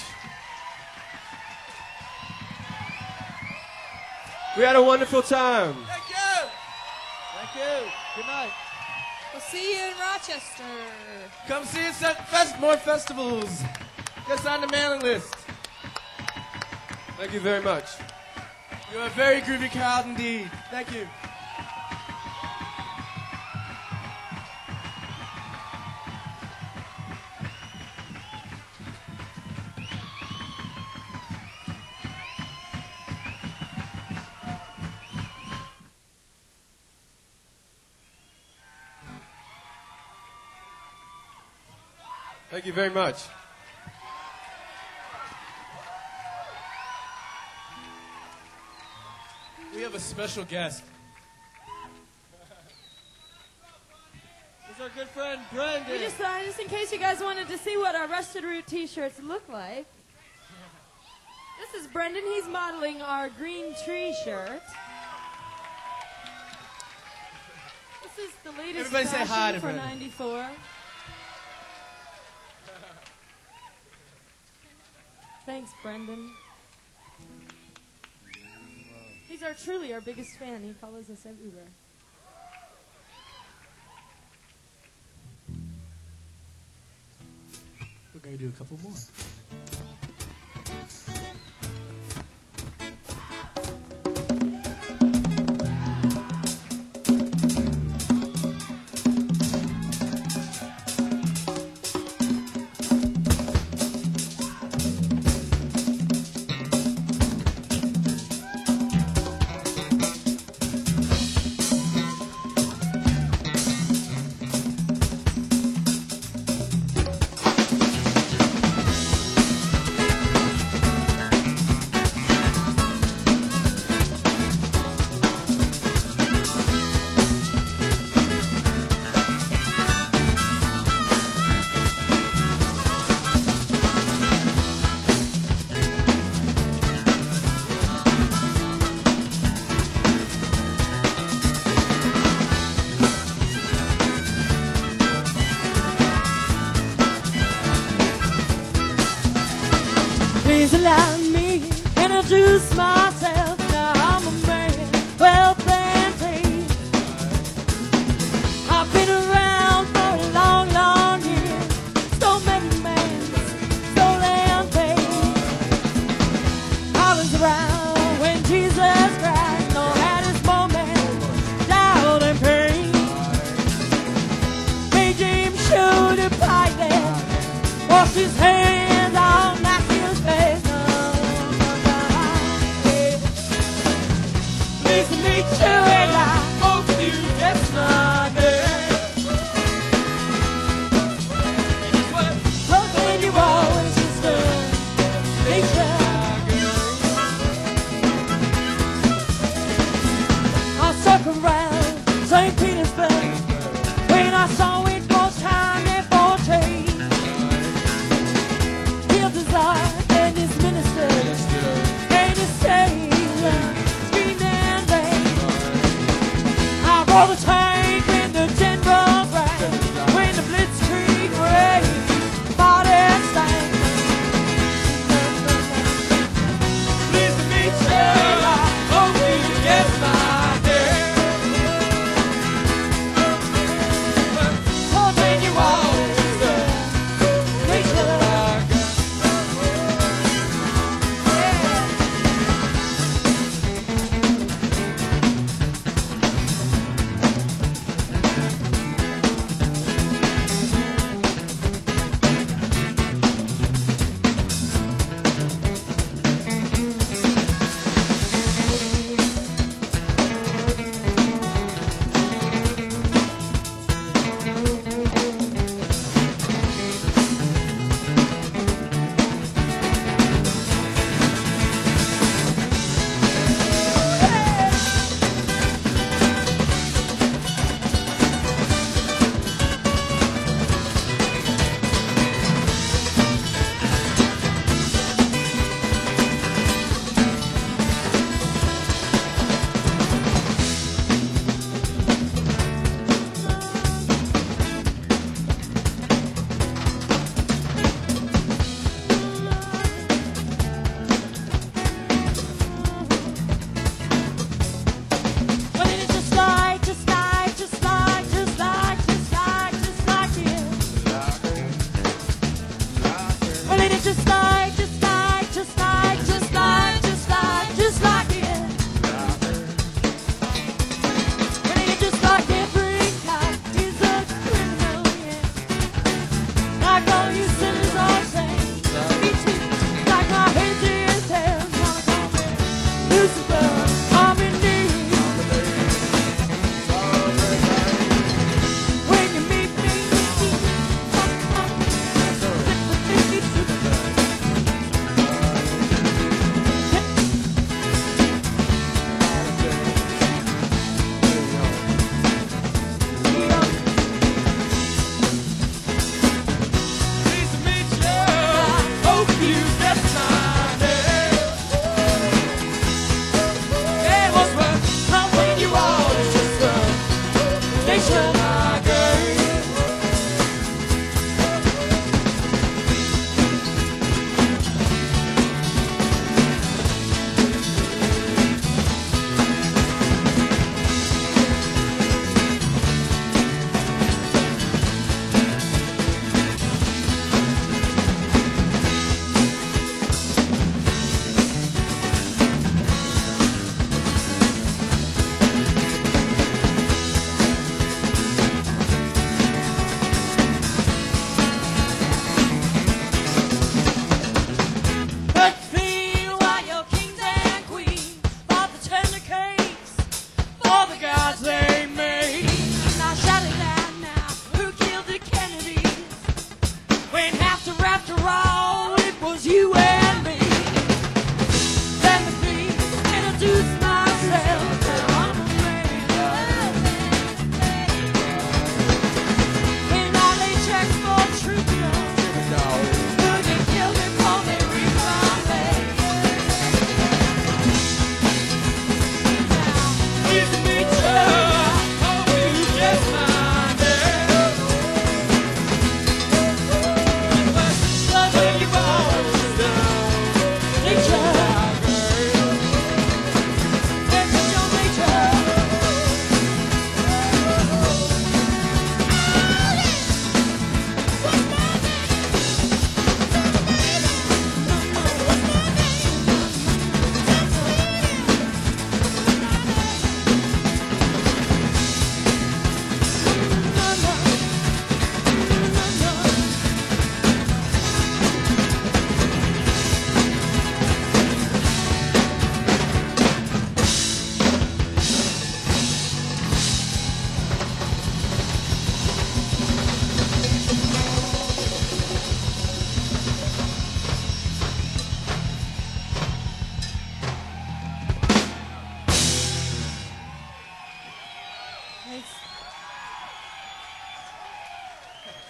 We had a wonderful time. Thank you. Thank you. Good night. We'll see you in Rochester. Come see us at fest- more festivals. Get us on the mailing list. Thank you very much. You're a very groovy crowd indeed. Thank you. Thank you very much. We have a special guest. It's our good friend Brendan. We just thought, just in case you guys wanted to see what our Rusted Root t-shirts look like. This is Brendan. He's modeling our green tree shirt. This is the latest Everybody say fashion hi to for Brendan. ninety-four. Thanks, Brendan. He's our truly our biggest fan. He follows us everywhere. We're going to do a couple more. Please allow me to introduce myself. Now I'm a man, wealth and fame. I've been around for a long, long year. So many men, stolen faith. I was around when Jesus Christ no had his moment, doubt and pain. Made James show the pilot, washed his hands on Matthew's face. Pleased to meet you and I hope you just not there. Broken you always stood, nature. I circled around Saint Petersburg when I saw it was time for change.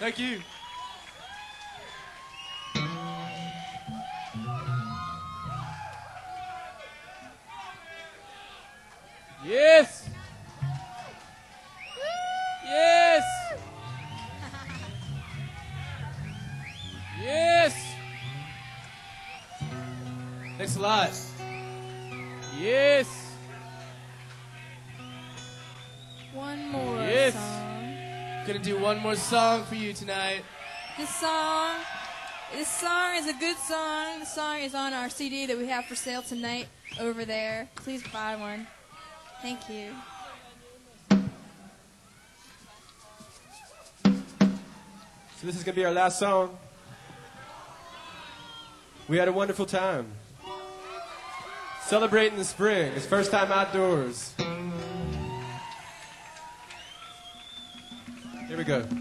Thank you. Yes. Yes. Yes. Thanks a lot. Yes. One more Yes. song. Gonna do one more song for you tonight. This song, this song is a good song. The song is on our C D that we have for sale tonight over there. Please buy one. Thank you. So this is going to be our last song. We had a wonderful time. Celebrating the spring. It's first time outdoors. Here we go.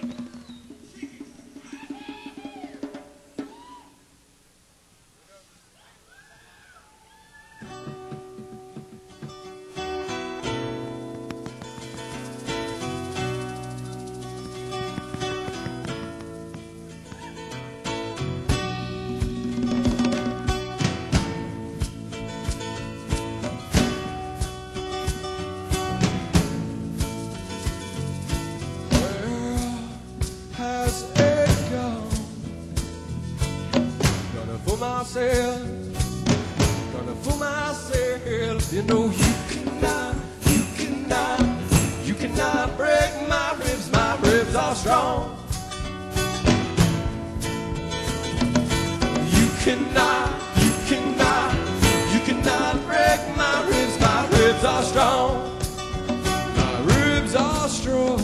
Gonna fool myself. You know you cannot, you cannot, you cannot break my ribs. My ribs are strong. You cannot, you cannot, you cannot break my ribs. My ribs are strong. My ribs are strong.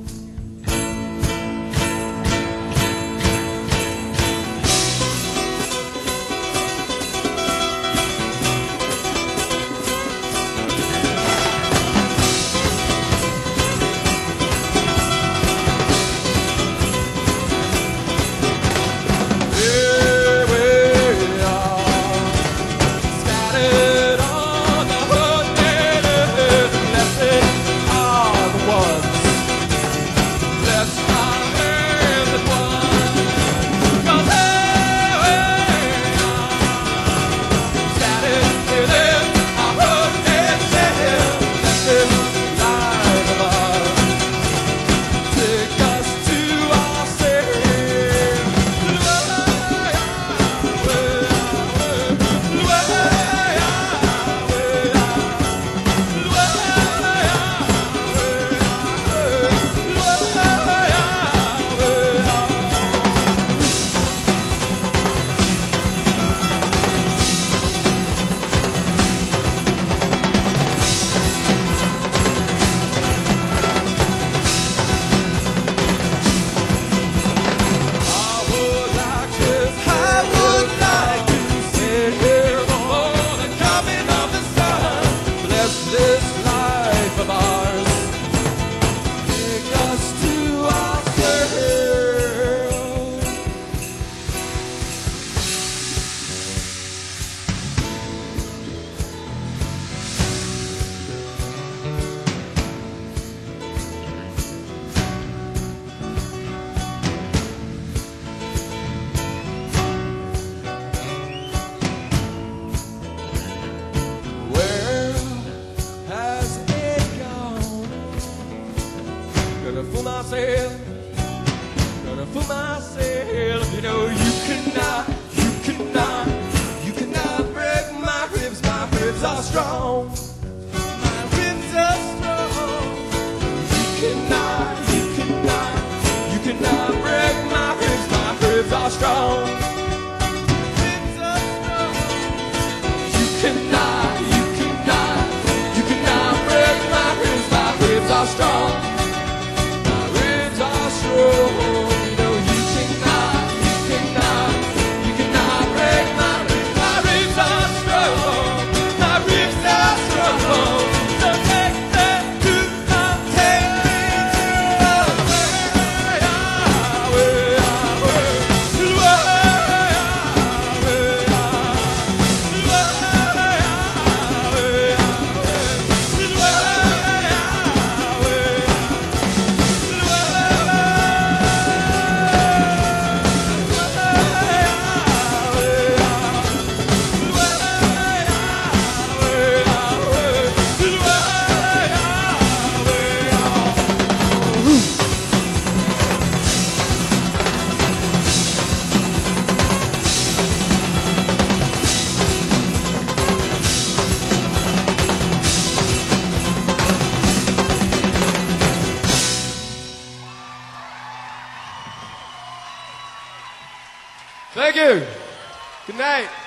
Gonna fool myself, you know you cannot, you cannot, you cannot break my ribs. My ribs are strong. My ribs are strong. You cannot, you cannot, you cannot break my ribs. My ribs are strong. Ribs are strong. You cannot, you cannot, you cannot break my ribs. My ribs are strong. Thank you. Good night.